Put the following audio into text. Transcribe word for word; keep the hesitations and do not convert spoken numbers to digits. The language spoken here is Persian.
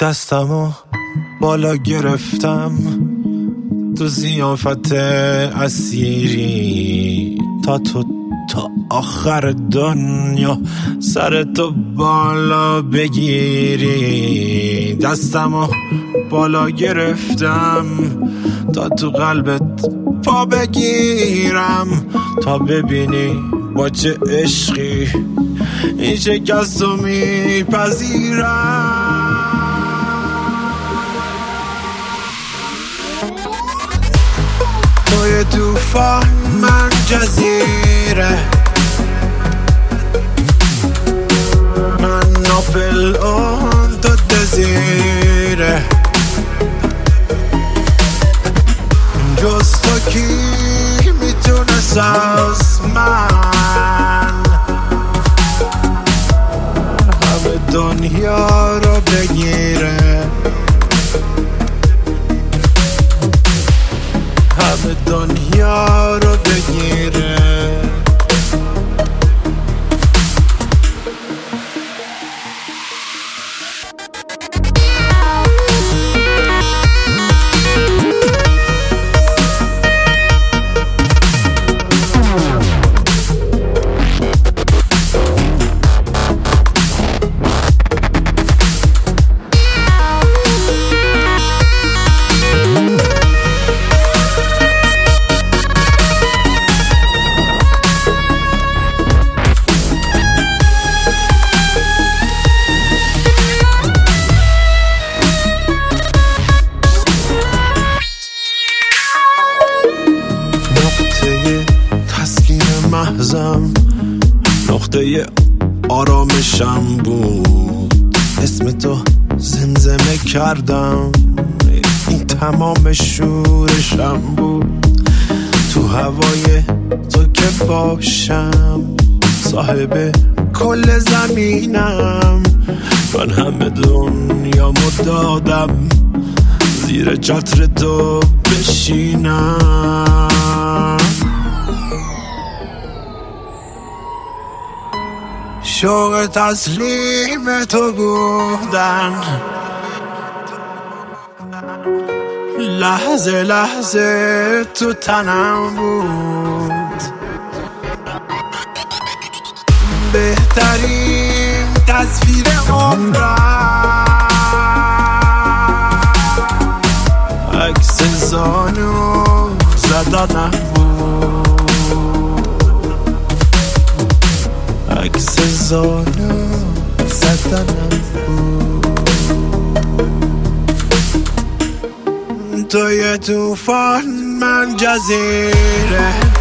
دستمو بالا گرفتم تو ضیافت اسیری، تا تو تا آخر دنیا سر تو بالا بگیری. دستمو بالا گرفتم تا تو قلبت پا بگیرم، تا ببینی با چه عشقی این شکست رو میپذیرم. توی توفان من جزیره، من ناپل اون تو دزیره، جز تو کی میتونست از من همه دنیا رو بگیره، همه دنیا رو بگیره. محضم نقطه آرامشم بود، اسم تو زمزمه کردم، این تمام شورشم بود. تو هوای تو که باشم صاحب کل زمینم، من همه دنیامو دادم زیر چتر تو بشینم. شوق تسلیم تو بودن، لحظه لحظه تو تنم بود، بهترین تصویر عمرم عکس زانو زدنم بود، عکس زانو زدنم بود. توی توفان من جزیره،